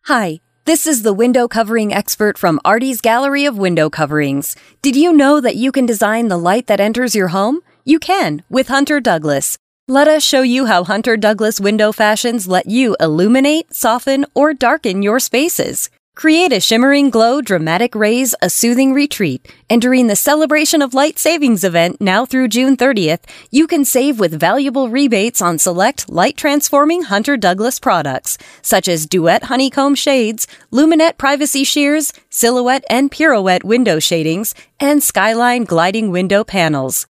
Hi, this is the window covering expert from Artie's Gallery of Window Coverings. Did you know that you can design the light that enters your home? You can with Hunter Douglas. Let us show you how Hunter Douglas window fashions let you illuminate, soften, or darken your spaces. Create a shimmering glow, dramatic rays, a soothing retreat. And during the Celebration of Light Savings event now through June 30th, you can save with valuable rebates on select light-transforming Hunter Douglas products, such as Duet Honeycomb Shades, Luminette Privacy Sheers, Silhouette and Pirouette window shadings, and Skyline Gliding window panels.